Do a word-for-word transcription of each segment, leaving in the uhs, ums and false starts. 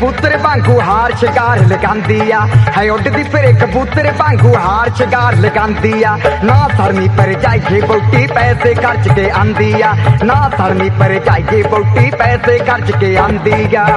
कबूतर वांगू हार शिकार लगांदी आ है उड़दी फिरे कबूतर वांगू हार शिकार लगांदी आ ना सरनी पर जाइए बौटी पैसे खर्च के आंदी आ ना सरनी पर जाइए बौटी पैसे खर्च के आंदी आ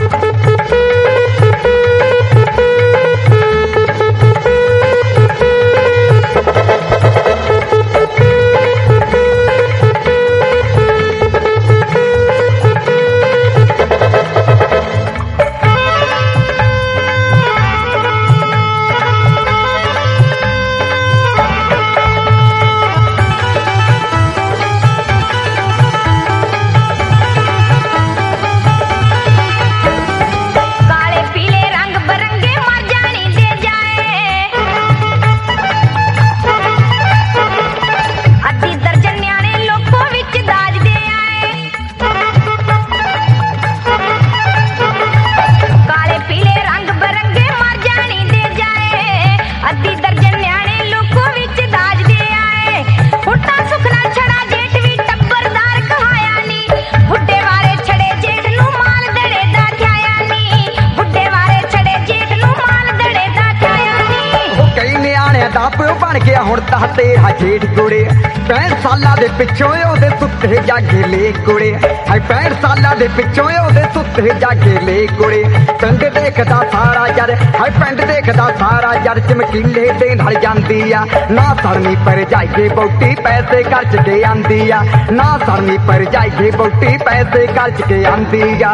बन गया हुण तां तेरा जेठ कुड़े पैंठ सालां दे पिछों ओहदे सुत्ते जागे ले कुड़े है पैंठ सालां दे पिछों ओहदे सुत्ते जागे ले कुड़े पिंड देखदा सारा यार है पिंड देखदा सारा यार चमकीले दे नाल जांदी आ ना सरनी पर जाइए बौटी पैसे खर्च के आंदी आ ना सरनी पर जाइए बौटी पैसे खर्च के आंदी आ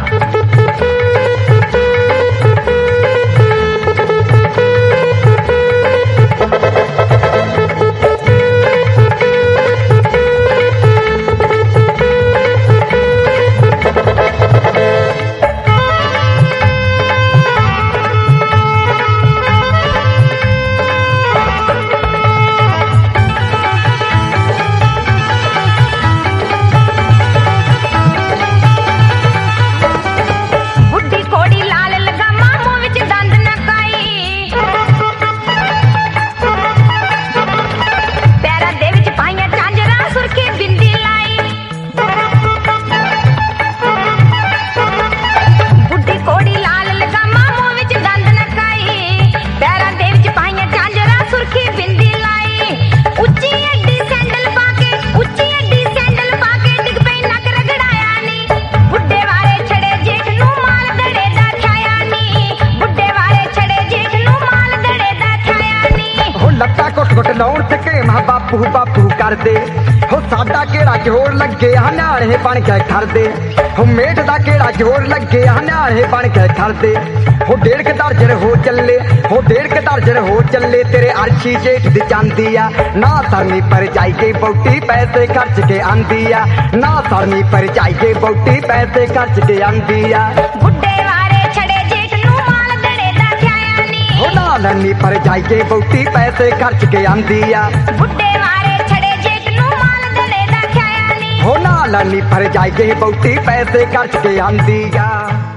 लाउण सके मां बापू बापू कर दे हो साडा केड़ा जोर लगे हनाड़े बन के कर दे हो मेट दा केड़ा जोर लगे हनाड़े बन के कर दे हो डेढ़ के दर्जन हो चले हो डेढ़ के दर्जन हो चले तेरे अर्शी जेठ दी चांदी आ ना सरनी पर जाइए बौटी पैसे खर्च के आंदी आ ना सरनी पर जाइए बौटी पैसे खर्च के आंदी आ बुड्ढे वारे छड़े जेठ नू माल दड़े दा ख्याया नी हो ना लन्नी पर जाइए बौटी पैसे खर्च के आंदी आ बुड्ढे वारे छड़े जेठ नू माल दड़े दा ख्याया नी हो ना लन्नी पर जाइए बौटी पैसे खर्च के आंदी आ।